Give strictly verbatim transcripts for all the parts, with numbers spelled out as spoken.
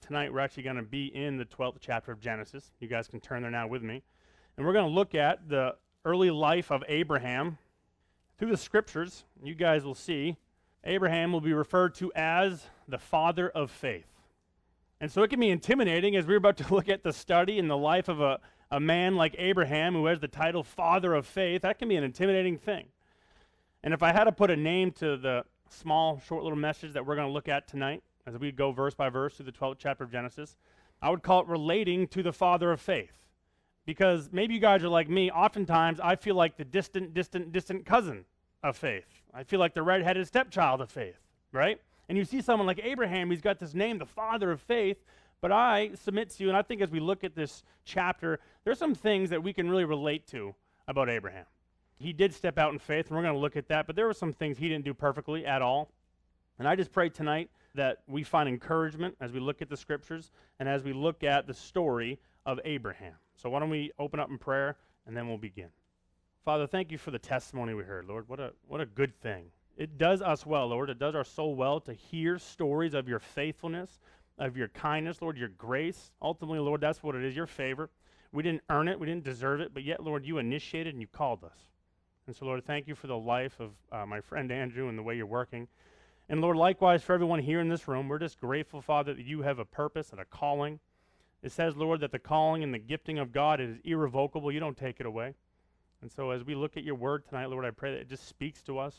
Tonight we're actually going to be in the twelfth chapter of Genesis. You guys can turn there now with me. And we're going to look at the early life of Abraham. Through the scriptures, you guys will see Abraham will be referred to as the father of faith. And so it can be intimidating as we're about to look at the study in the life of a, a man like Abraham who has the title father of faith. That can be an intimidating thing. And if I had to put a name to the small, short little message that we're going to look at tonight, as we go verse by verse through the twelfth chapter of Genesis, I would call it relating to the father of faith. Because maybe you guys are like me, oftentimes I feel like the distant, distant, distant cousin of faith. I feel like the red-headed stepchild of faith, right? And you see someone like Abraham, he's got this name, the father of faith, but I submit to you, and I think as we look at this chapter, there's some things that we can really relate to about Abraham. He did step out in faith, and we're going to look at that, but there were some things he didn't do perfectly at all. And I just pray tonight that we find encouragement as we look at the scriptures and as we look at the story of Abraham. So why don't we open up in prayer, and then we'll begin. Father, thank you for the testimony we heard, Lord. What a, what a good thing. It does us well, Lord. It does our soul well to hear stories of your faithfulness, of your kindness, Lord, your grace. Ultimately, Lord, that's what it is, your favor. We didn't earn it. We didn't deserve it, but yet, Lord, you initiated and you called us. And so, Lord, thank you for the life of uh, my friend Andrew and the way you're working. And, Lord, likewise for everyone here in this room, we're just grateful, Father, that you have a purpose and a calling. It says, Lord, that the calling and the gifting of God is irrevocable. You don't take it away. And so as we look at your word tonight, Lord, I pray that it just speaks to us.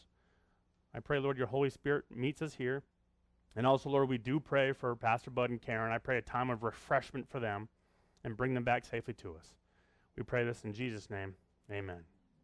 I pray, Lord, your Holy Spirit meets us here. And also, Lord, we do pray for Pastor Bud and Karen. I pray a time of refreshment for them and bring them back safely to us. We pray this in Jesus' name. Amen.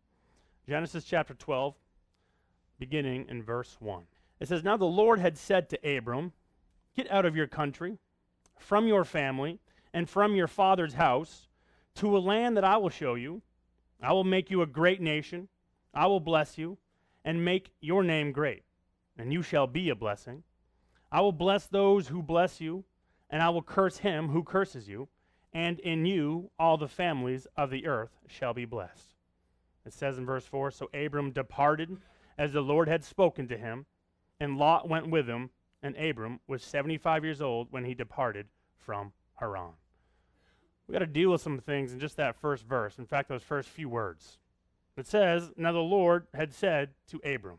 Genesis chapter twelve, beginning in verse one. It says, Now the Lord had said to Abram, Get out of your country, from your family, and from your father's house, to a land that I will show you. I will make you a great nation. I will bless you, and make your name great, and you shall be a blessing. I will bless those who bless you, and I will curse him who curses you, and in you all the families of the earth shall be blessed. It says in verse four, So Abram departed as the Lord had spoken to him, and Lot went with him, and Abram was seventy-five years old when he departed from Haran. We got to deal with some things in just that first verse. In fact, those first few words. It says, Now the Lord had said to Abram.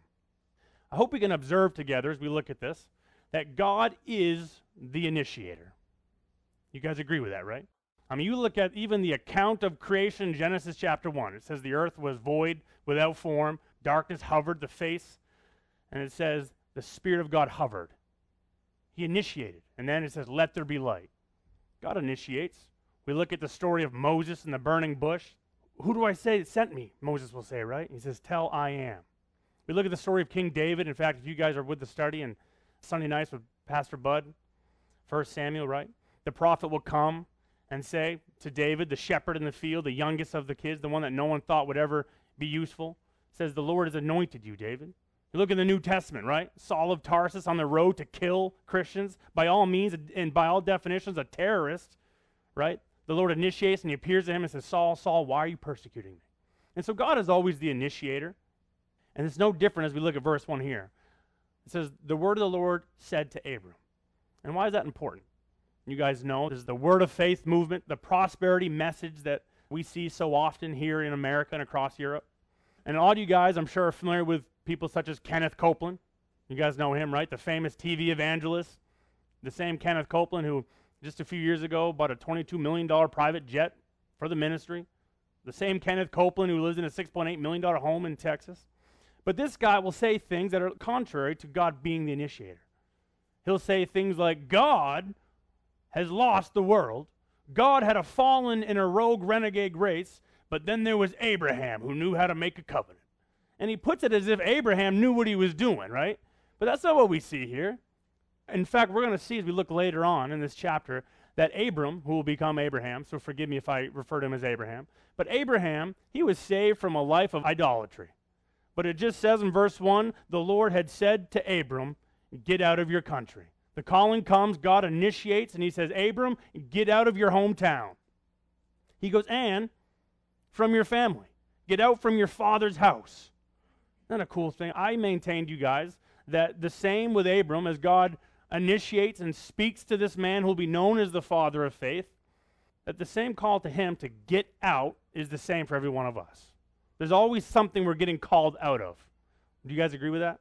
I hope we can observe together as we look at this that God is the initiator. You guys agree with that, right? I mean, you look at even the account of creation in Genesis chapter one. It says the earth was void, without form, darkness hovered the face, and it says the Spirit of God hovered. He initiated, and then it says, Let there be light. God initiates. We look at the story of Moses and the burning bush. Who do I say sent me? Moses will say, right? He says, Tell I am. We look at the story of King David. In fact, if you guys are with the study and Sunday nights with Pastor Bud, First Samuel, right? The prophet will come and say to David, the shepherd in the field, the youngest of the kids, the one that no one thought would ever be useful, says, The Lord has anointed you, David. You look in the New Testament, right? Saul of Tarsus on the road to kill Christians. By all means, and by all definitions, a terrorist, right? The Lord initiates and he appears to him and says, Saul, Saul, why are you persecuting me? And so God is always the initiator. And it's no different as we look at verse one here. It says, The word of the Lord said to Abram. And why is that important? You guys know this is the word of faith movement, the prosperity message that we see so often here in America and across Europe. And a lot of you guys, I'm sure, are familiar with people such as Kenneth Copeland. You guys know him, right? The famous T V evangelist. The same Kenneth Copeland who just a few years ago bought a twenty-two million dollars private jet for the ministry. The same Kenneth Copeland who lives in a six point eight million dollars home in Texas. But this guy will say things that are contrary to God being the initiator. He'll say things like, God has lost the world. God had a fallen and a rogue renegade race, but then there was Abraham who knew how to make a covenant. And he puts it as if Abraham knew what he was doing, right? But that's not what we see here. In fact, we're going to see as we look later on in this chapter that Abram, who will become Abraham, so forgive me if I refer to him as Abraham, but Abraham, he was saved from a life of idolatry. But it just says in verse one, the Lord had said to Abram, Get out of your country. The calling comes, God initiates, and he says, Abram, get out of your hometown. He goes, and from your family. Get out from your father's house. Isn't that a cool thing? I maintained, you guys, that the same with Abram as God initiates and speaks to this man who will be known as the father of faith, that the same call to him to get out is the same for every one of us. There's always something we're getting called out of. Do you guys agree with that?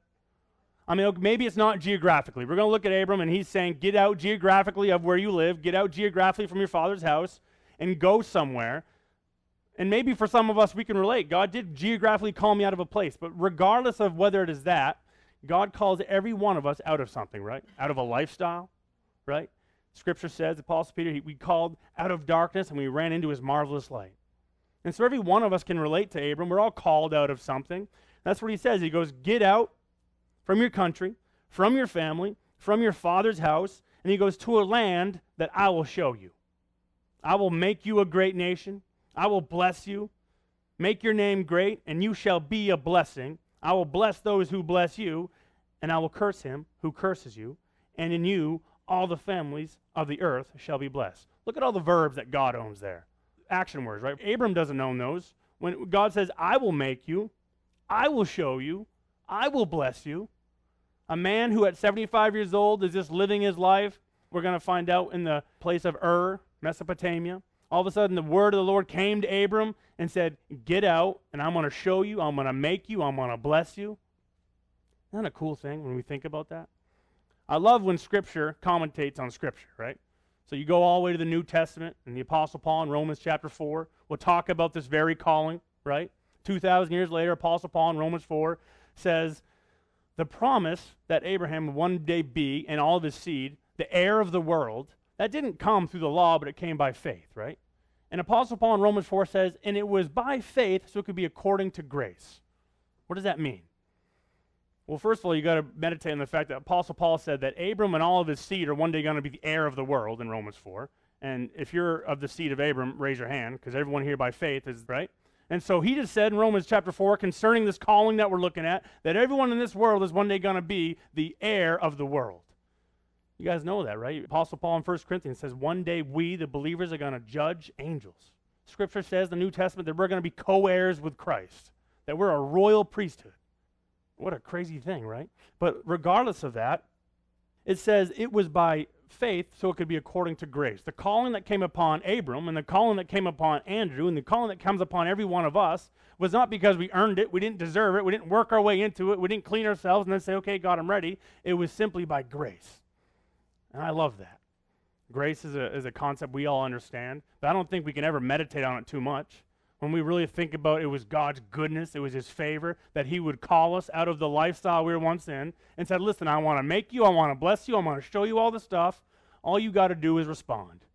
I mean, maybe it's not geographically. We're going to look at Abram, and he's saying, get out geographically of where you live, get out geographically from your father's house, and go somewhere. And maybe for some of us, we can relate. God did geographically call me out of a place. But regardless of whether it is that, God calls every one of us out of something, right? Out of a lifestyle, right? Scripture says, Apostle Peter, he, we called out of darkness, and we ran into his marvelous light. And so every one of us can relate to Abram. We're all called out of something. That's what he says. He goes, get out from your country, from your family, from your father's house, and he goes to a land that I will show you. I will make you a great nation. I will bless you, make your name great, and you shall be a blessing. I will bless those who bless you, and I will curse him who curses you, and in you all the families of the earth shall be blessed. Look at all the verbs that God owns there. Action words, right? Abram doesn't own those. When God says, I will make you, I will show you, I will bless you. A man who at seventy-five years old is just living his life, we're going to find out in the place of Ur, Mesopotamia. All of a sudden the word of the Lord came to Abram and said, get out, and I'm going to show you, I'm going to make you, I'm going to bless you. Isn't that a cool thing when we think about that? I love when Scripture commentates on Scripture, right? So you go all the way to the New Testament, and the Apostle Paul in Romans chapter four will talk about this very calling, right? two thousand years later, Apostle Paul in Romans four says, the promise that Abraham would one day be, and all of his seed, the heir of the world, that didn't come through the law, but it came by faith, right? And Apostle Paul in Romans four says, and it was by faith, so it could be according to grace. What does that mean? Well, first of all, you got to meditate on the fact that Apostle Paul said that Abram and all of his seed are one day going to be the heir of the world in Romans four. And if you're of the seed of Abram, raise your hand, because everyone here by faith is, right? And so he just said in Romans chapter four, concerning this calling that we're looking at, that everyone in this world is one day going to be the heir of the world. You guys know that, right? Apostle Paul in First Corinthians says, one day we, the believers, are going to judge angels. Scripture says in the New Testament that we're going to be co-heirs with Christ, that we're a royal priesthood. What a crazy thing, right? But regardless of that, it says it was by faith, so it could be according to grace. The calling that came upon Abram and the calling that came upon Andrew and the calling that comes upon every one of us was not because we earned it, we didn't deserve it, we didn't work our way into it, we didn't clean ourselves and then say, okay, God, I'm ready. It was simply by grace. And I love that. Grace is a, is a concept we all understand, but I don't think we can ever meditate on it too much. When we really think about it, it was God's goodness, it was his favor, that he would call us out of the lifestyle we were once in and said, listen, I want to make you, I want to bless you, I want to show you all the stuff. All you got to do is respond.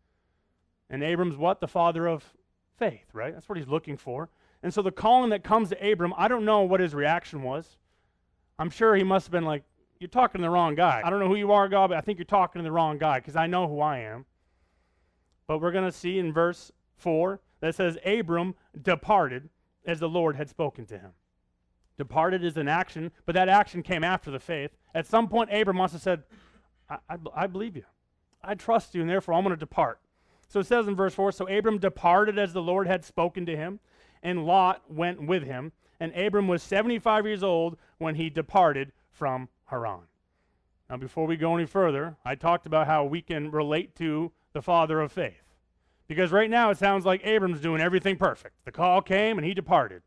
And Abram's what? The father of faith, right? That's what he's looking for. And so the calling that comes to Abram, I don't know what his reaction was. I'm sure he must have been like, you're talking to the wrong guy. I don't know who you are, God, but I think you're talking to the wrong guy because I know who I am. But we're going to see in verse four that says, Abram departed as the Lord had spoken to him. Departed is an action, but that action came after the faith. At some point, Abram must have said, I, I, I believe you. I trust you, and therefore I'm going to depart. So it says in verse four, so Abram departed as the Lord had spoken to him, and Lot went with him. And Abram was seventy-five years old when he departed from Haran. Now, before we go any further, I talked about how we can relate to the father of faith. Because right now it sounds like Abram's doing everything perfect. The call came and he departed.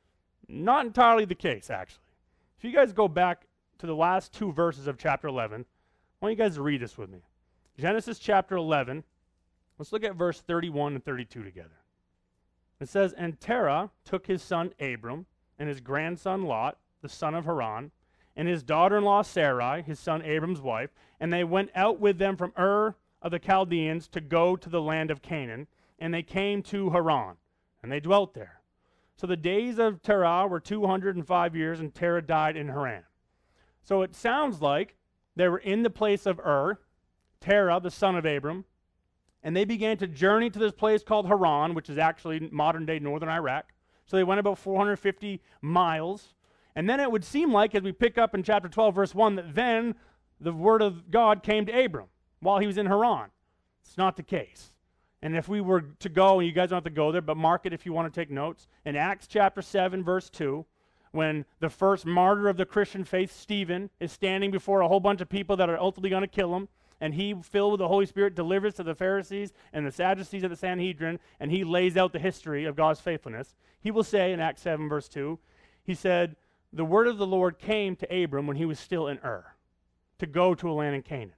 Not entirely the case, actually. If you guys go back to the last two verses of chapter eleven, I want you guys to read this with me. Genesis chapter eleven, let's look at verse thirty-one and thirty-two together. It says, and Terah took his son Abram and his grandson Lot, the son of Haran, and his daughter-in-law Sarai, his son Abram's wife, and they went out with them from Ur of the Chaldeans to go to the land of Canaan, and they came to Haran, and they dwelt there. So the days of Terah were two hundred five years, and Terah died in Haran. So it sounds like they were in the place of Ur, Terah, the son of Abram, and they began to journey to this place called Haran, which is actually modern-day northern Iraq. So they went about four hundred fifty miles. And then it would seem like, as we pick up in chapter twelve, verse one, that then the word of God came to Abram while he was in Haran. It's not the case. And if we were to go, and you guys don't have to go there, but mark it if you want to take notes, in Acts chapter seven, verse two, when the first martyr of the Christian faith, Stephen, is standing before a whole bunch of people that are ultimately going to kill him, and he, filled with the Holy Spirit, delivers to the Pharisees and the Sadducees of the Sanhedrin, and he lays out the history of God's faithfulness. He will say in Acts seven, verse two, he said, the word of the Lord came to Abram when he was still in Ur, to go to a land in Canaan.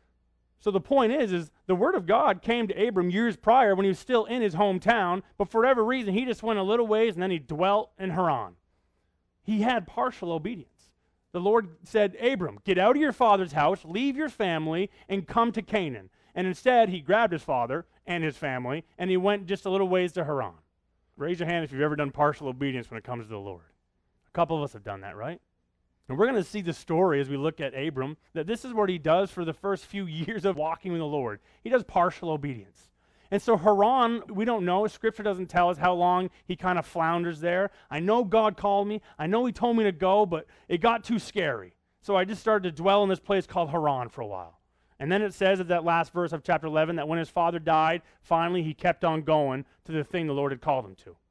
So the point is, is the word of God came to Abram years prior when he was still in his hometown, but for whatever reason, he just went a little ways and then he dwelt in Haran. He had partial obedience. The Lord said, Abram, get out of your father's house, leave your family, and come to Canaan. And instead, he grabbed his father and his family, and he went just a little ways to Haran. Raise your hand if you've ever done partial obedience when it comes to the Lord. A couple of us have done that, right? And we're going to see the story as we look at Abram, that this is what he does for the first few years of walking with the Lord. He does partial obedience. And so Haran, we don't know. Scripture doesn't tell us how long he kind of flounders there. I know God called me. I know he told me to go, but it got too scary. So I just started to dwell in this place called Haran for a while. And then it says at that last verse of chapter eleven that when his father died, finally he kept on going to the thing the Lord had called him to.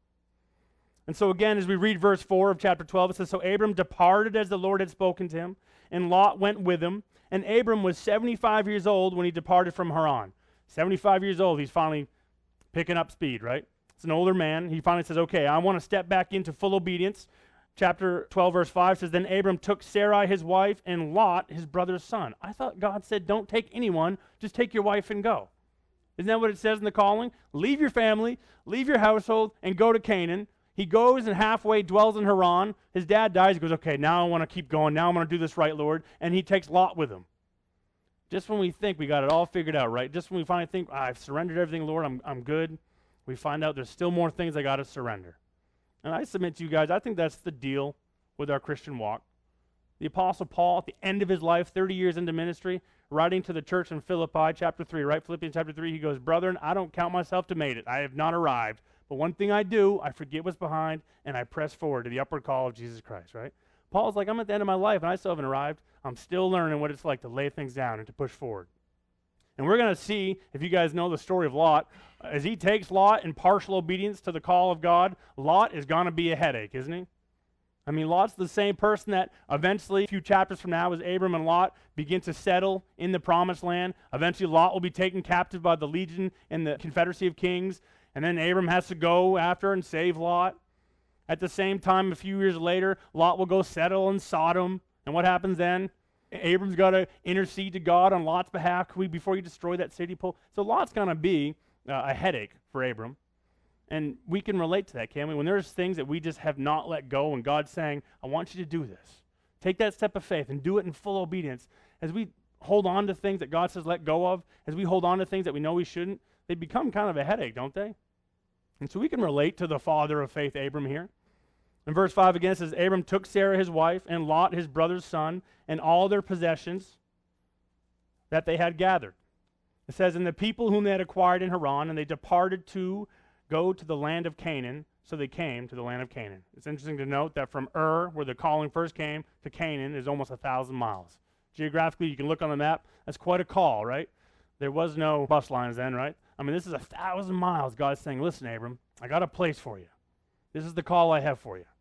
And so again, as we read verse four of chapter twelve, it says, so Abram departed as the Lord had spoken to him, and Lot went with him. And Abram was seventy-five years old when he departed from Haran. seventy-five years old, he's finally picking up speed, right? It's an older man. He finally says, okay, I want to step back into full obedience. Chapter twelve, verse five says, then Abram took Sarai, his wife, and Lot, his brother's son. I thought God said, don't take anyone, just take your wife and go. Isn't that what it says in the calling? Leave your family, leave your household, and go to Canaan. He goes and halfway dwells in Haran. His dad dies. He goes, okay, now I want to keep going. Now I'm going to do this right, Lord. And he takes Lot with him. Just when we think we got it all figured out, right? Just when we finally think, I've surrendered everything, Lord, I'm, I'm good, we find out there's still more things I got to surrender. And I submit to you guys, I think that's the deal with our Christian walk. The Apostle Paul, at the end of his life, thirty years into ministry, writing to the church in Philippi, chapter three, right? Philippians chapter three, he goes, brethren, I don't count myself to made it. I have not arrived. But one thing I do, I forget what's behind, and I press forward to the upward call of Jesus Christ, right? Paul's like, I'm at the end of my life, and I still haven't arrived. I'm still learning what it's like to lay things down and to push forward. And we're going to see, if you guys know the story of Lot, as he takes Lot in partial obedience to the call of God, Lot is going to be a headache, isn't he? I mean, Lot's the same person that eventually, a few chapters from now, as Abram and Lot begin to settle in the promised land, eventually Lot will be taken captive by the legion in the Confederacy of Kings, and then Abram has to go after and save Lot. At the same time, a few years later, Lot will go settle in Sodom. And what happens then? Abram's got to intercede to God on Lot's behalf Can we, before he destroy that city. So Lot's going to be uh, a headache for Abram. And we can relate to that, can't we? When there's things that we just have not let go and God's saying, I want you to do this. Take that step of faith and do it in full obedience. As we hold on to things that God says let go of, as we hold on to things that we know we shouldn't, they become kind of a headache, don't they? And so we can relate to the father of faith, Abram, here. In verse five again, it says, Abram took Sarah his wife, and Lot his brother's son, and all their possessions that they had gathered. It says, and the people whom they had acquired in Haran, and they departed to go to the land of Canaan, so they came to the land of Canaan. It's interesting to note that from Ur, where the calling first came, to Canaan is almost a thousand miles. Geographically, you can look on the map. That's quite a call, right? There was no bus lines then, right? I mean, this is a thousand miles. God's saying, listen, Abram, I got a place for you. This is the call I have for you.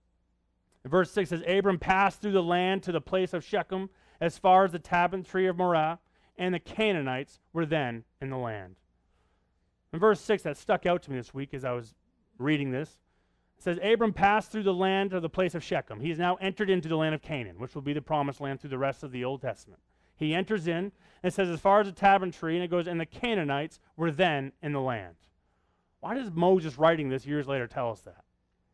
In verse six says, Abram passed through the land to the place of Shechem as far as the terebinth tree of Moreh, and the Canaanites were then in the land. In verse six, that stuck out to me this week as I was reading this. It says, Abram passed through the land to the place of Shechem. He has now entered into the land of Canaan, which will be the promised land through the rest of the Old Testament. He enters in, and it says, as far as the terebinth tree, and it goes, and the Canaanites were then in the land. Why does Moses writing this years later tell us that?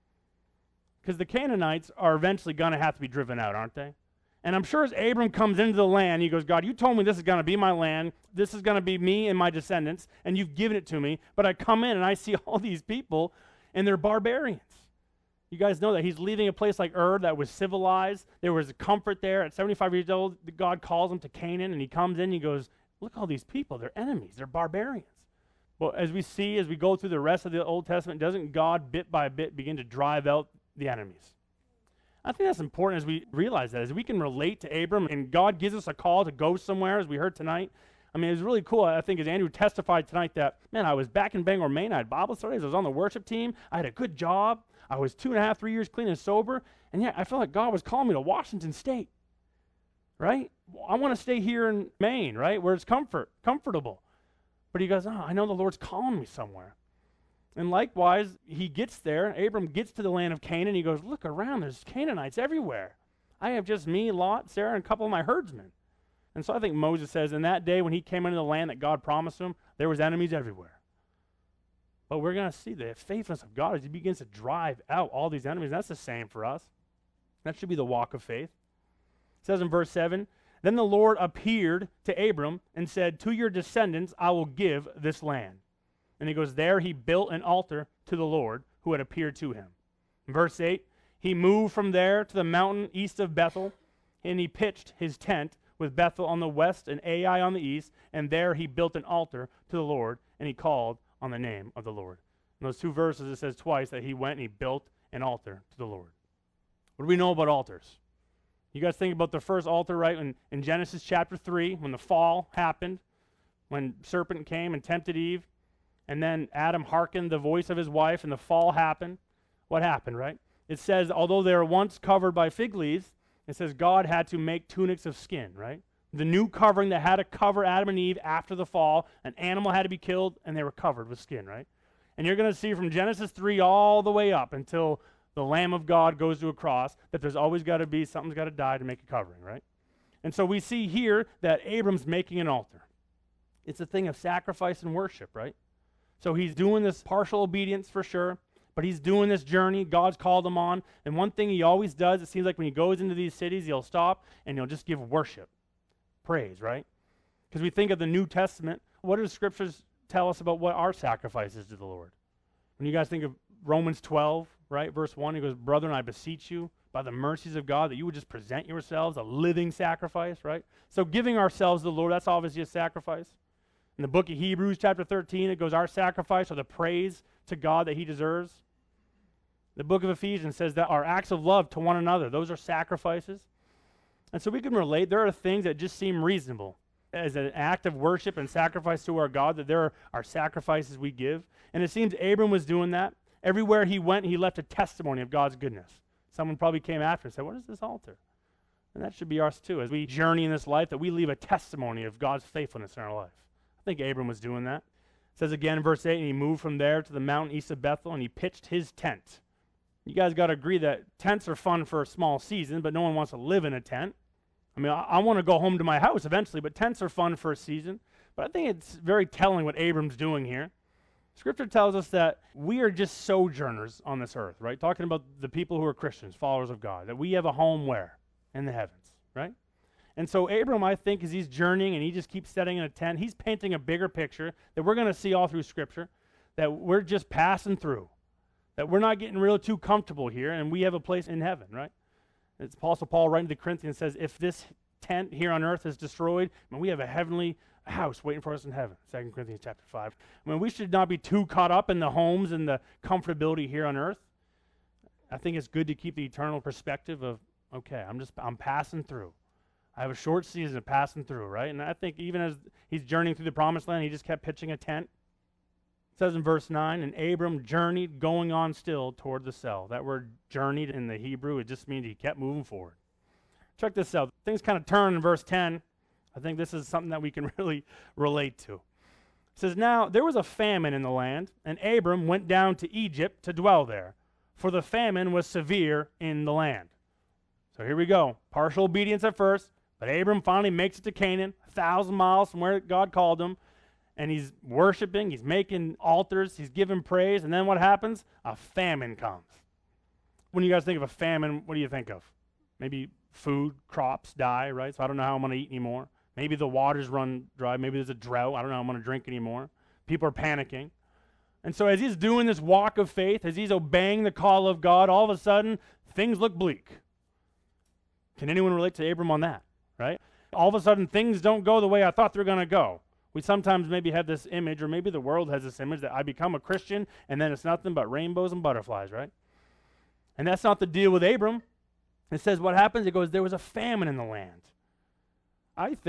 Because the Canaanites are eventually going to have to be driven out, aren't they? And I'm sure as Abram comes into the land, he goes, God, you told me this is going to be my land. This is going to be me and my descendants, and you've given it to me. But I come in and I see all these people, and they're barbarians. You guys know that he's leaving a place like Ur that was civilized. There was a comfort there. At seventy-five years old, God calls him to Canaan, and he comes in and he goes, look all these people. They're enemies. They're barbarians. Well, as we see, as we go through the rest of the Old Testament, doesn't God bit by bit begin to drive out the enemies? I think that's important as we realize that, as we can relate to Abram, and God gives us a call to go somewhere, as we heard tonight. I mean, it was really cool, I think, as Andrew testified tonight that, man, I was back in Bangor, Maine. I had Bible studies. I was on the worship team. I had a good job. I was two and a half, three years clean and sober. And yet I felt like God was calling me to Washington State, right? I want to stay here in Maine, right, where it's comfort, comfortable. But he goes, oh, I know the Lord's calling me somewhere. And likewise, he gets there. Abram gets to the land of Canaan. He goes, look around. There's Canaanites everywhere. I have just me, Lot, Sarah, and a couple of my herdsmen. And so I think Moses says, in that day when he came into the land that God promised him, there was enemies everywhere. But we're going to see the faithfulness of God as he begins to drive out all these enemies. That's the same for us. That should be the walk of faith. It says in verse seven, then the Lord appeared to Abram and said, to your descendants I will give this land. And he goes, there he built an altar to the Lord who had appeared to him. In verse eight, he moved from there to the mountain east of Bethel, and he pitched his tent with Bethel on the west and Ai on the east, and there he built an altar to the Lord, and he called on the name of the Lord. In those two verses, it says twice that he went and he built an altar to the Lord. What do we know about altars? You guys think about the first altar, right, in, in Genesis chapter three, when the fall happened, when serpent came and tempted Eve, and then Adam hearkened the voice of his wife, and the fall happened. What happened, right? It says, although they were once covered by fig leaves, it says God had to make tunics of skin, right? The new covering that had to cover Adam and Eve after the fall, an animal had to be killed, and they were covered with skin, right? And you're going to see from Genesis three all the way up until the Lamb of God goes to a cross, that there's always got to be, something's got to die to make a covering, right? And so we see here that Abram's making an altar. It's a thing of sacrifice and worship, right? So he's doing this partial obedience for sure, but he's doing this journey. God's called him on. And one thing he always does, it seems like when he goes into these cities, he'll stop and he'll just give worship, praise, right? Because we think of the New Testament. What do the scriptures tell us about what our sacrifice is to the Lord? When you guys think of Romans twelve, right, verse one, he goes, brethren, I beseech you by the mercies of God that you would just present yourselves a living sacrifice, right? So giving ourselves to the Lord, that's obviously a sacrifice. In the book of Hebrews chapter thirteen, it goes, our sacrifice or the praise to God that he deserves. The book of Ephesians says that our acts of love to one another, those are sacrifices. And so we can relate. There are things that just seem reasonable as an act of worship and sacrifice to our God, that there are sacrifices we give. And it seems Abram was doing that. Everywhere he went, he left a testimony of God's goodness. Someone probably came after and said, what is this altar? And that should be ours too. As we journey in this life, that we leave a testimony of God's faithfulness in our life. I think Abram was doing that. It says again in verse eight, and he moved from there to the mountain east of Bethel, and he pitched his tent. You guys got to agree that tents are fun for a small season, but no one wants to live in a tent. I mean, I, I want to go home to my house eventually, but tents are fun for a season. But I think it's very telling what Abram's doing here. Scripture tells us that we are just sojourners on this earth, right? Talking about the people who are Christians, followers of God, that we have a home where? In the heavens, right? And so Abram, I think, as he's journeying and he just keeps setting in a tent, he's painting a bigger picture that we're going to see all through Scripture, that we're just passing through, that we're not getting real too comfortable here, and we have a place in heaven, right? It's Apostle Paul writing to the Corinthians says, if this tent here on earth is destroyed, I mean, we have a heavenly house waiting for us in heaven, Second Corinthians chapter five. I mean, we should not be too caught up in the homes and the comfortability here on earth. I think it's good to keep the eternal perspective of, okay, I'm just, I'm passing through. I have a short season of passing through, right? And I think even as he's journeying through the promised land, he just kept pitching a tent. It says in verse nine, and Abram journeyed going on still toward the cell. That word journeyed in the Hebrew, it just means he kept moving forward. Check this out. Things kind of turn in verse ten. I think this is something that we can really relate to. It says, now there was a famine in the land, and Abram went down to Egypt to dwell there, for the famine was severe in the land. So here we go. Partial obedience at first, but Abram finally makes it to Canaan, a thousand miles from where God called him, and he's worshiping, he's making altars, he's giving praise, and then what happens? A famine comes. When you guys think of a famine, what do you think of? Maybe food, crops die, right? So I don't know how I'm going to eat anymore. Maybe the waters run dry. Maybe there's a drought. I don't know how I'm going to drink anymore. People are panicking. And so as he's doing this walk of faith, as he's obeying the call of God, all of a sudden, things look bleak. Can anyone relate to Abram on that, right? All of a sudden, things don't go the way I thought they were going to go. We sometimes maybe have this image, or maybe the world has this image that I become a Christian, and then it's nothing but rainbows and butterflies, right? And that's not the deal with Abram. It says what happens? It goes, there was a famine in the land. I think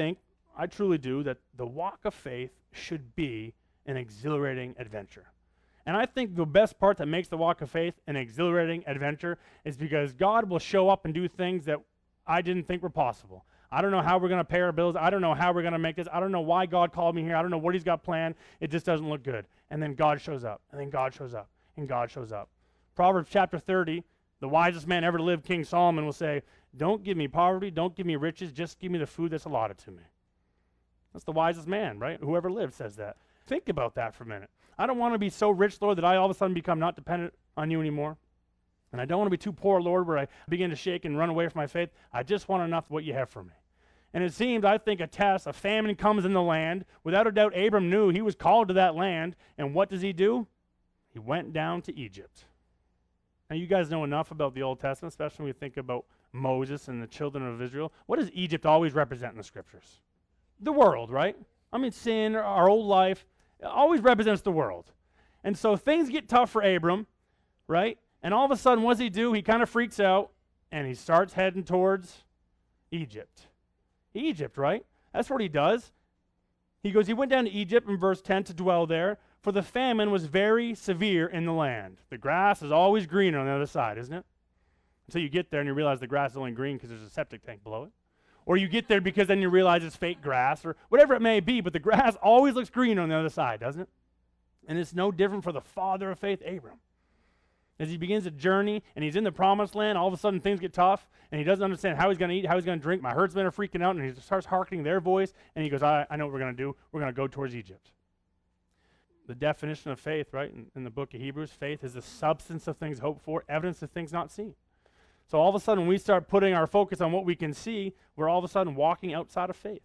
I truly do, that the walk of faith should be an exhilarating adventure. And I think the best part that makes the walk of faith an exhilarating adventure is because God will show up and do things that I didn't think were possible. I don't know how we're going to pay our bills. I don't know how we're going to make this. I don't know why God called me here. I don't know what he's got planned. It just doesn't look good. And then God shows up, and then God shows up, and God shows up. Proverbs chapter thirty, the wisest man ever lived, King Solomon, will say, don't give me poverty, don't give me riches, just give me the food that's allotted to me. That's the wisest man, right? Whoever lived says that. Think about that for a minute. I don't want to be so rich, Lord, that I all of a sudden become not dependent on you anymore. And I don't want to be too poor, Lord, where I begin to shake and run away from my faith. I just want enough of what you have for me. And it seems, I think, a test, a famine comes in the land. Without a doubt, Abram knew he was called to that land. And what does he do? He went down to Egypt. Now, you guys know enough about the Old Testament, especially when we think about Moses and the children of Israel. What does Egypt always represent in the scriptures? The world, right? I mean, sin, our old life, it always represents the world. And so things get tough for Abram, right? And all of a sudden, what does he do? He kind of freaks out, and he starts heading towards Egypt. Egypt, right? That's what he does. He goes, he went down to Egypt in verse ten to dwell there, for the famine was very severe in the land. The grass is always greener on the other side, isn't it? Until you get there and you realize the grass is only green because there's a septic tank below it. Or you get there because then you realize it's fake grass, or whatever it may be, but the grass always looks green on the other side, doesn't it? And it's no different for the father of faith, Abram. As he begins a journey and he's in the promised land, all of a sudden things get tough and he doesn't understand how he's going to eat, how he's going to drink. My herdsmen are freaking out, and he starts hearkening their voice, and he goes, I, I know what we're going to do. We're going to go towards Egypt. The definition of faith, right, in, in the book of Hebrews, faith is the substance of things hoped for, evidence of things not seen. So all of a sudden, when we start putting our focus on what we can see, we're all of a sudden walking outside of faith.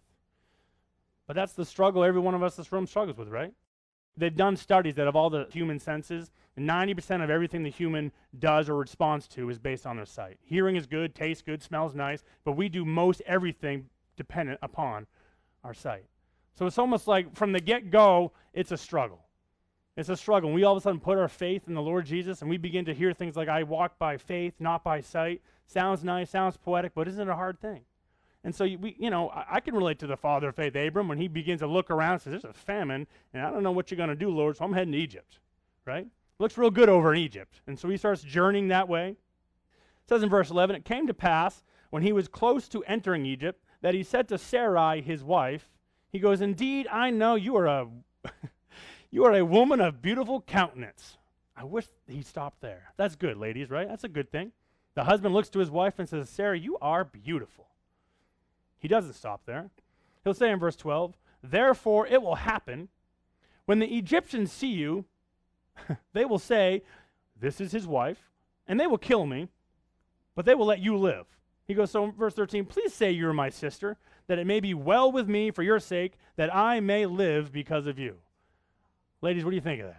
But that's the struggle every one of us in this room struggles with, right? They've done studies that of all the human senses, ninety percent of everything the human does or responds to is based on their sight. Hearing is good, tastes good, smells nice, but we do most everything dependent upon our sight. So it's almost like from the get-go, it's a struggle. It's a struggle. We all of a sudden put our faith in the Lord Jesus, and we begin to hear things like, I walk by faith, not by sight. Sounds nice, sounds poetic, but isn't it a hard thing? And so, we, you know, I, I can relate to the father of faith, Abram, when he begins to look around and says, there's a famine, and I don't know what you're going to do, Lord, so I'm heading to Egypt, right? Looks real good over in Egypt. And so he starts journeying that way. It says in verse eleven, it came to pass, when he was close to entering Egypt, that he said to Sarai, his wife, he goes, indeed, I know you are a... You are a woman of beautiful countenance. I wish he stopped there. That's good, ladies, right? That's a good thing. The husband looks to his wife and says, Sarah, you are beautiful. He doesn't stop there. He'll say in verse twelve, therefore it will happen, when the Egyptians see you, they will say, this is his wife, and they will kill me, but they will let you live. He goes, so in verse thirteen, please say you are my sister, that it may be well with me for your sake, that I may live because of you. Ladies, what do you think of that?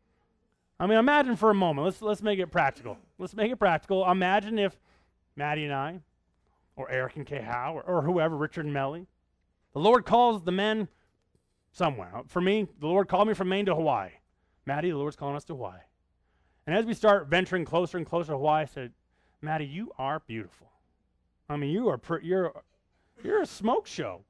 I mean, imagine for a moment. Let's let's make it practical. Let's make it practical. Imagine if Maddie and I, or Eric and Kay Howe, or, or whoever, Richard and Melly, the Lord calls the men somewhere. For me, the Lord called me from Maine to Hawaii. Maddie, the Lord's calling us to Hawaii. And as we start venturing closer and closer to Hawaii, I said, Maddie, you are beautiful. I mean, you are pre- you're you're a smoke show.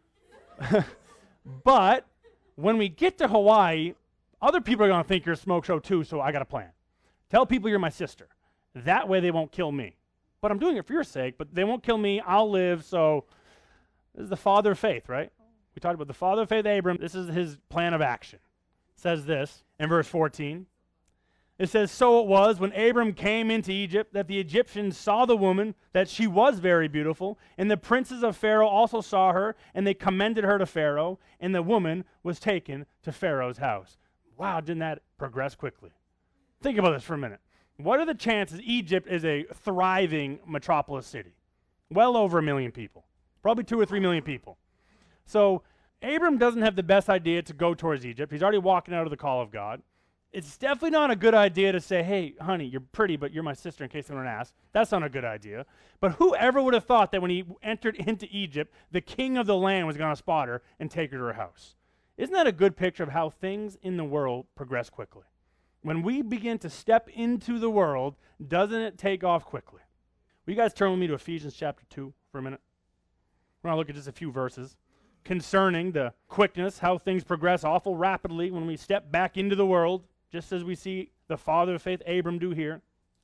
But when we get to Hawaii, other people are going to think you're a smoke show too, so I got a plan. Tell people you're my sister. That way they won't kill me. But I'm doing it for your sake, but they won't kill me. I'll live, so this is the father of faith, right? We talked about the father of faith, Abram. This is his plan of action. It says this in verse fourteen. It says, so it was when Abram came into Egypt that the Egyptians saw the woman, that she was very beautiful, and the princes of Pharaoh also saw her, and they commended her to Pharaoh, and the woman was taken to Pharaoh's house. Wow, didn't that progress quickly? Think about this for a minute. What are the chances Egypt is a thriving metropolis city? Well over a million people. Probably two or three million people. So Abram doesn't have the best idea to go towards Egypt. He's already walking out of the call of God. It's definitely not a good idea to say, hey, honey, you're pretty, but you're my sister, in case anyone asks. That's not a good idea. But whoever would have thought that when he entered into Egypt, the king of the land was going to spot her and take her to her house? Isn't that a good picture of how things in the world progress quickly? When we begin to step into the world, doesn't it take off quickly? Will you guys turn with me to Ephesians chapter two for a minute? We're going to look at just a few verses. concerning the quickness, how things progress awful rapidly when we step back into the world, just as we see the father of faith, Abram, do here.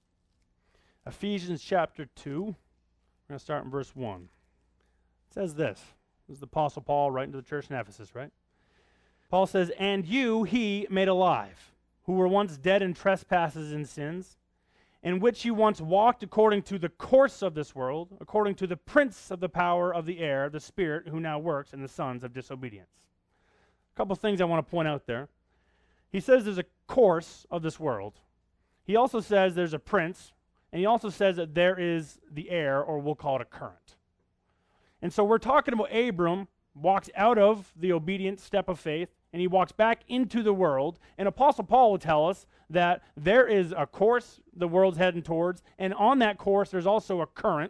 Ephesians chapter two, we're going to start in verse one. It says this. This is the Apostle Paul writing to the church in Ephesus, right? Paul says, "And you he made alive, who were once dead in trespasses and sins, in which you once walked according to the course of this world, according to the prince of the power of the air, the spirit who now works in the sons of disobedience." A couple things I want to point out there. He says there's a course of this world. He also says there's a prince, and he also says that there is the air, or we'll call it a current. And so we're talking about Abram walks out of the obedient step of faith, and he walks back into the world. And Apostle Paul will tell us that there is a course the world's heading towards, and on that course there's also a current,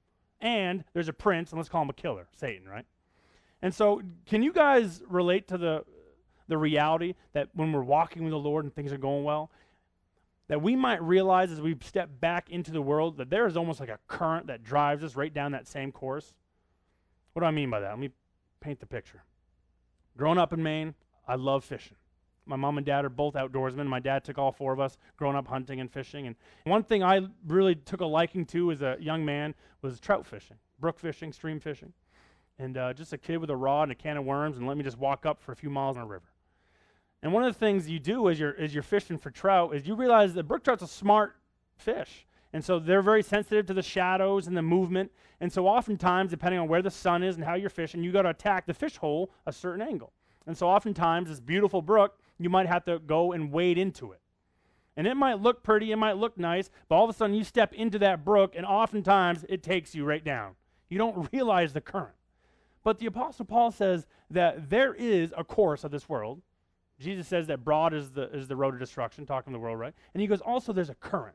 and there's a prince, and let's call him a killer, Satan, right? And so can you guys relate to the, the reality that when we're walking with the Lord and things are going well, that we might realize as we step back into the world that there is almost like a current that drives us right down that same course? What do I mean by that? Let me paint the picture. Growing up in Maine, I love fishing. My mom and dad are both outdoorsmen. My dad took all four of us growing up hunting and fishing. And one thing I really took a liking to as a young man was trout fishing, brook fishing, stream fishing. And uh, just a kid with a rod and a can of worms, and let me just walk up for a few miles on a river. And one of the things you do as you're, as you're fishing for trout is you realize that brook trout's a smart fish. And so they're very sensitive to the shadows and the movement. And so oftentimes, depending on where the sun is and how you're fishing, you got to attack the fish hole a certain angle. And so oftentimes, this beautiful brook, you might have to go and wade into it. And it might look pretty, it might look nice, but all of a sudden you step into that brook, and oftentimes it takes you right down. You don't realize the current. But the Apostle Paul says that there is a course of this world. Jesus says that broad is the, is the road to destruction, talking the world, right? And he goes, also there's a current.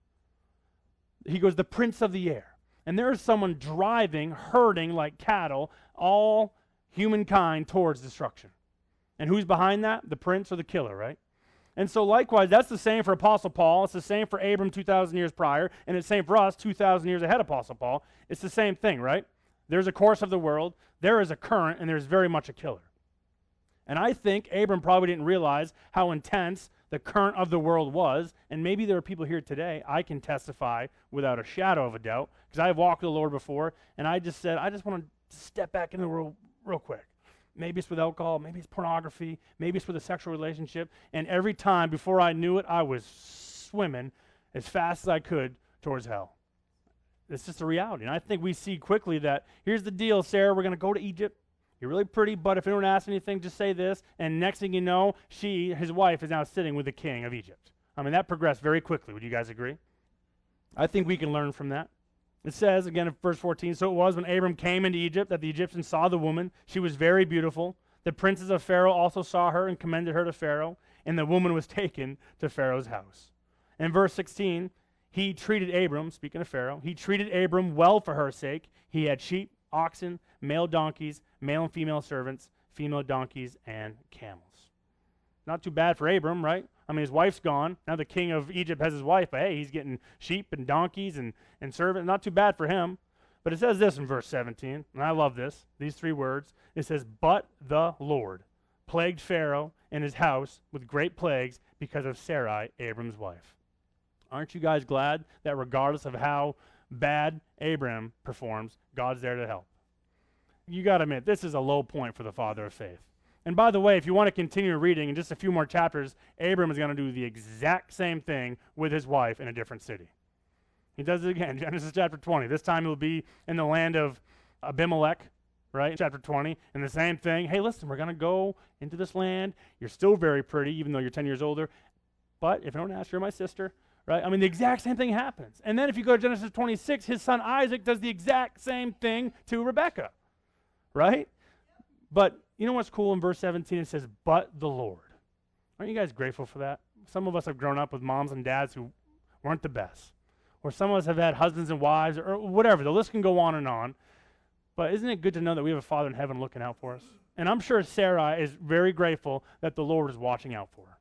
He goes, the prince of the air. And there is someone driving, herding like cattle, all humankind towards destruction. And who's behind that? The prince or the killer, right? And so likewise, that's the same for Apostle Paul. It's the same for Abram two thousand years prior, and it's the same for us two thousand years ahead of Apostle Paul. It's the same thing, right? There's a course of the world, there is a current, and there's very much a killer. And I think Abram probably didn't realize how intense the current of the world was, and maybe there are people here today, I can testify without a shadow of a doubt, because I've walked with the Lord before, and I just said, I just want to step back into the world real quick. Maybe it's with alcohol, maybe it's pornography, maybe it's with a sexual relationship, and every time, before I knew it, I was swimming as fast as I could towards hell. It's just a reality, and I think we see quickly that, here's the deal, Sarah, we're going to go to Egypt. You're really pretty, but if anyone asks anything, just say this. And next thing you know, she, his wife, is now sitting with the king of Egypt. I mean, that progressed very quickly. Would you guys agree? I think we can learn from that. It says, again in verse fourteen, so it was when Abram came into Egypt that the Egyptians saw the woman. She was very beautiful. The princes of Pharaoh also saw her and commended her to Pharaoh, and the woman was taken to Pharaoh's house. In verse sixteen, he treated Abram, speaking of Pharaoh, he treated Abram well for her sake. He had sheep, oxen, male donkeys, male and female servants, female donkeys, and camels. Not too bad for Abram, right? I mean, his wife's gone. Now the king of Egypt has his wife, but hey, he's getting sheep and donkeys and, and servants. Not too bad for him. But it says this in verse seventeen, and I love this, these three words. It says, but the Lord plagued Pharaoh and his house with great plagues because of Sarai, Abram's wife. Aren't you guys glad that regardless of how bad Abram performs, God's there to help? You got to admit, this is a low point for the father of faith. And by the way, if you want to continue reading in just a few more chapters, Abram is going to do the exact same thing with his wife in a different city. He does it again, Genesis chapter twenty. This time he'll be in the land of Abimelech, right, chapter twenty, and the same thing. Hey, listen, we're going to go into this land. You're still very pretty, even though you're ten years older. But if I don't ask, you're my sister. Right? I mean, the exact same thing happens. And then if you go to Genesis twenty-six, his son Isaac does the exact same thing to Rebekah. Right? But you know what's cool in verse seventeen? It says, but the Lord. Aren't you guys grateful for that? Some of us have grown up with moms and dads who weren't the best. Or some of us have had husbands and wives, or whatever. The list can go on and on. But isn't it good to know that we have a Father in heaven looking out for us? And I'm sure Sarah is very grateful that the Lord is watching out for her.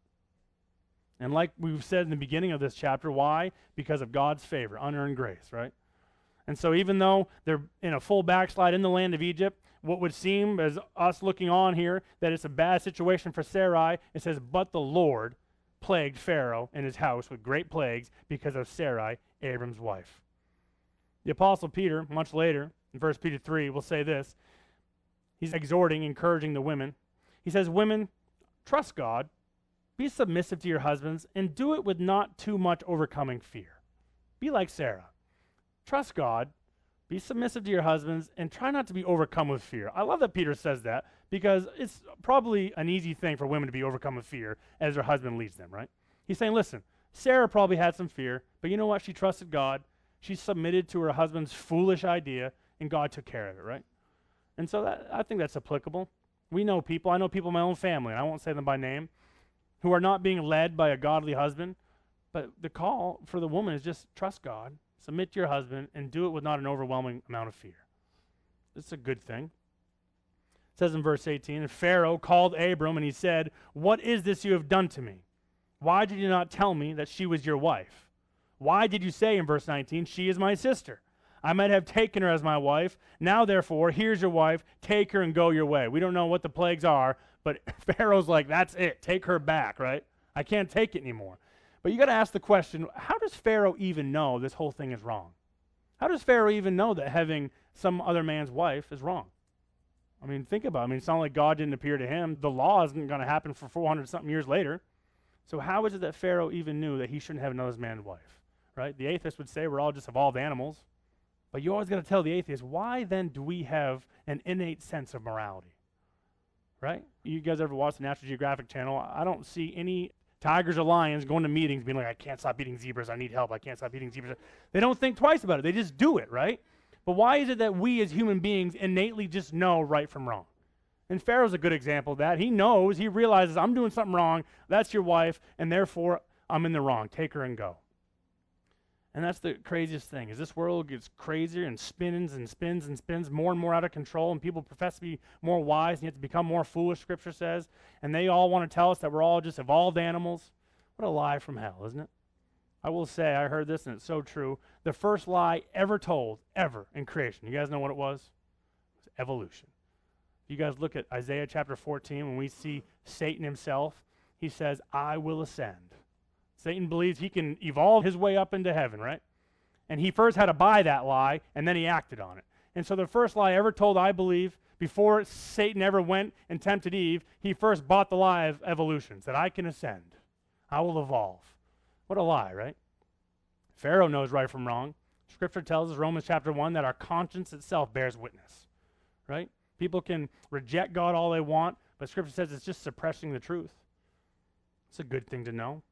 And like we've said in the beginning of this chapter, why? Because of God's favor, unearned grace, right? And so even though they're in a full backslide in the land of Egypt, what would seem as us looking on here that it's a bad situation for Sarai. It says, but the Lord plagued Pharaoh and his house with great plagues because of Sarai, Abram's wife. The Apostle Peter, much later, in First Peter three, will say this. He's exhorting, encouraging the women. He says, women, trust God, be submissive to your husbands, and do it with not too much overcoming fear. Be like Sarah. Trust God, be submissive to your husbands, and try not to be overcome with fear. I love that Peter says that, because it's probably an easy thing for women to be overcome with fear as their husband leads them, right? He's saying, listen, Sarah probably had some fear, but you know what? She trusted God. She submitted to her husband's foolish idea, and God took care of it, right? And so that, I think that's applicable. We know people, I know people in my own family, and I won't say them by name, who are not being led by a godly husband, but the call for the woman is just trust God, submit to your husband, and do it with not an overwhelming amount of fear. It's a good thing. It says in verse eighteen, and Pharaoh called Abram, and he said, what is this you have done to me? Why did you not tell me that she was your wife? Why did you say in verse nineteen, she is my sister? I might have taken her as my wife. Now, therefore, here's your wife. Take her and go your way. We don't know what the plagues are, but Pharaoh's like, that's it. Take her back, right? I can't take it anymore. But you got to ask the question, how does Pharaoh even know this whole thing is wrong? How does Pharaoh even know that having some other man's wife is wrong? I mean, think about it. I mean, it's not like God didn't appear to him. The law isn't going to happen for four hundred something years later. So how is it that Pharaoh even knew that he shouldn't have another man's wife, right? The atheist would say we're all just evolved animals. But you always got to tell the atheist, why then do we have an innate sense of morality, right? You guys ever watch the National Geographic Channel? I don't see any tigers or lions going to meetings being like, I can't stop eating zebras, I need help, I can't stop eating zebras. They don't think twice about it. They just do it, right? But why is it that we as human beings innately just know right from wrong? And Pharaoh's a good example of that. He knows, he realizes, I'm doing something wrong, that's your wife, and therefore I'm in the wrong. Take her and go. And that's the craziest thing, is this world gets crazier and spins and spins and spins more and more out of control, and people profess to be more wise, and yet to become more foolish, Scripture says, and they all want to tell us that we're all just evolved animals. What a lie from hell, isn't it? I will say, I heard this, and it's so true. The first lie ever told, ever, in creation, you guys know what it was? It was evolution. If you guys look at Isaiah chapter fourteen, when we see Satan himself, he says, I will ascend. Satan believes he can evolve his way up into heaven, right? And he first had to buy that lie, and then he acted on it. And so the first lie ever told, I believe, before Satan ever went and tempted Eve, he first bought the lie of evolution, said, I can ascend. I will evolve. What a lie, right? Pharaoh knows right from wrong. Scripture tells us, Romans chapter one, that our conscience itself bears witness, right? People can reject God all they want, but Scripture says it's just suppressing the truth. It's a good thing to know.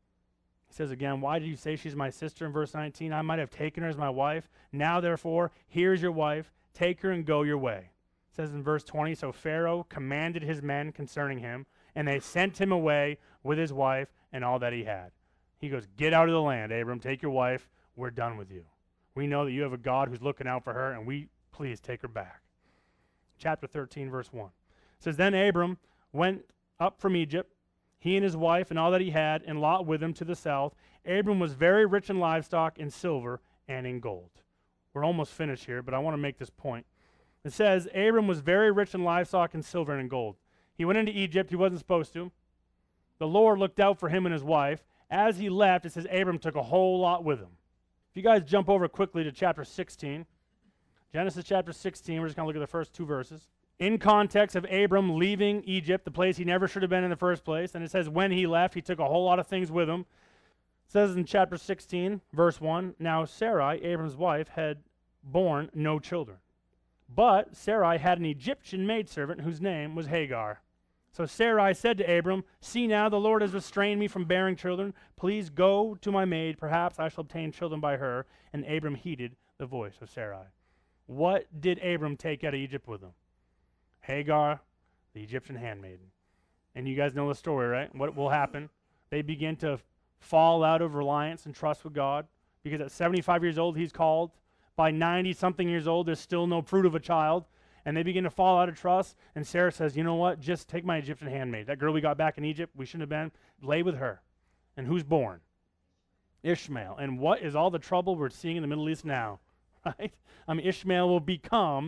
He says again, why did you say she's my sister in verse nineteen? I might have taken her as my wife. Now, therefore, here's your wife. Take her and go your way. It says in verse twenty, so Pharaoh commanded his men concerning him, and they sent him away with his wife and all that he had. He goes, get out of the land, Abram. Take your wife. We're done with you. We know that you have a God who's looking out for her, and we, please, take her back. Chapter thirteen, verse one. It says, then Abram went up from Egypt, he and his wife and all that he had, and Lot with him to the south. Abram was very rich in livestock, in silver, and in gold. We're almost finished here, but I want to make this point. It says, Abram was very rich in livestock, and silver, and in gold. He went into Egypt. He wasn't supposed to. The Lord looked out for him and his wife. As he left, it says Abram took a whole lot with him. If you guys jump over quickly to chapter sixteen, Genesis chapter sixteen, we're just going to look at the first two verses. In context of Abram leaving Egypt, the place he never should have been in the first place, and it says when he left, he took a whole lot of things with him. It says in chapter sixteen, verse one, now Sarai, Abram's wife, had borne no children. But Sarai had an Egyptian maidservant whose name was Hagar. So Sarai said to Abram, see now, the Lord has restrained me from bearing children. Please go to my maid. Perhaps I shall obtain children by her. And Abram heeded the voice of Sarai. What did Abram take out of Egypt with him? Hagar, the Egyptian handmaiden. And you guys know the story, right? What will happen? They begin to fall out of reliance and trust with God, because at seventy-five years old, he's called. By ninety-something years old, there's still no fruit of a child. And they begin to fall out of trust. And Sarah says, you know what? Just take my Egyptian handmaid. That girl we got back in Egypt, we shouldn't have been. Lay with her. And who's born? Ishmael. And what is all the trouble we're seeing in the Middle East now? Right? I mean, Ishmael will become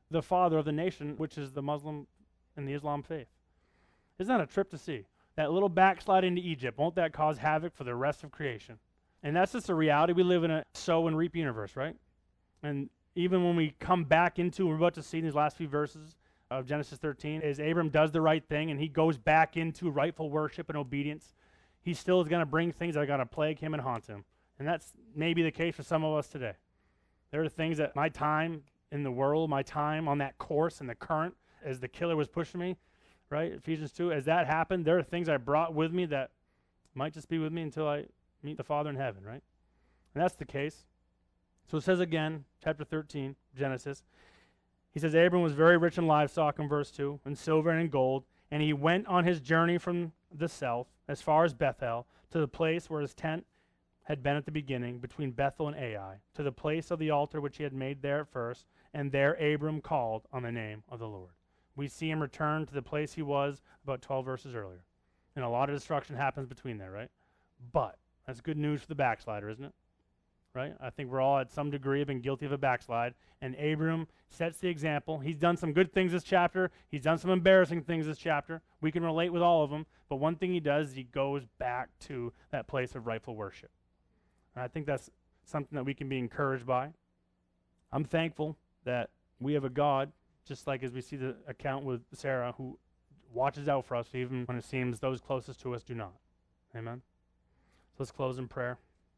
the father of the nation, which is the Muslim and the Islam faith. Isn't that a trip to see? That little backslide into Egypt, won't that cause havoc for the rest of creation? And that's just a reality. We live in a sow and reap universe, right? And even when we come back into, we're about to see in these last few verses of Genesis thirteen, is Abram does the right thing and he goes back into rightful worship and obedience. He still is going to bring things that are going to plague him and haunt him. And that's maybe the case for some of us today. There are things that my time in the world, my time on that course and the current, as the killer was pushing me, right? Ephesians two, as that happened, there are things I brought with me that might just be with me until I meet the Father in heaven, right? And that's the case. So it says again, chapter thirteen, Genesis, he says, Abram was very rich in livestock in verse two, and silver and in gold, and he went on his journey from the south as far as Bethel, to the place where his tent had been at the beginning, between Bethel and Ai, to the place of the altar which he had made there at first, and there Abram called on the name of the Lord. We see him return to the place he was about twelve verses earlier. And a lot of destruction happens between there, right? But that's good news for the backslider, isn't it? Right? I think we're all at some degree have been guilty of a backslide. And Abram sets the example. He's done some good things this chapter. He's done some embarrassing things this chapter. We can relate with all of them. But one thing he does is he goes back to that place of rightful worship. And I think that's something that we can be encouraged by. I'm thankful that we have a God, just like as we see the account with Sarah, who watches out for us even when it seems those closest to us do not. Amen? So let's close in prayer.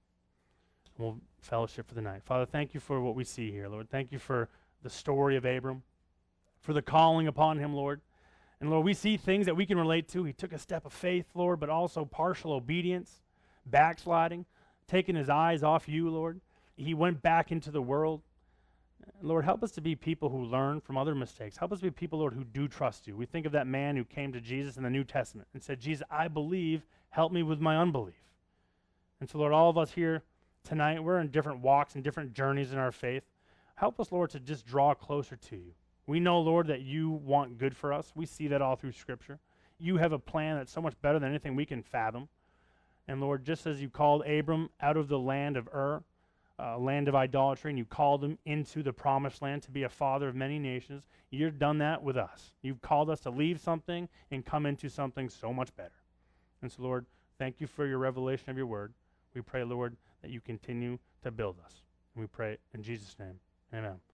We'll fellowship for the night. Father, thank you for what we see here, Lord. Thank you for the story of Abram, for the calling upon him, Lord. And Lord, we see things that we can relate to. He took a step of faith, Lord, but also partial obedience, backsliding, taking his eyes off you, Lord. He went back into the world. Lord, help us to be people who learn from other mistakes. Help us be people, Lord, who do trust you. We think of that man who came to Jesus in the New Testament and said, Jesus, I believe, help me with my unbelief. And so, Lord, all of us here tonight, we're in different walks and different journeys in our faith. Help us, Lord, to just draw closer to you. We know, Lord, that you want good for us. We see that all through Scripture. You have a plan that's so much better than anything we can fathom. And Lord, just as you called Abram out of the land of Ur, a land of idolatry, and you called him into the promised land to be a father of many nations, you've done that with us. You've called us to leave something and come into something so much better. And so, Lord, thank you for your revelation of your word. We pray, Lord, that you continue to build us. And we pray in Jesus' name. Amen.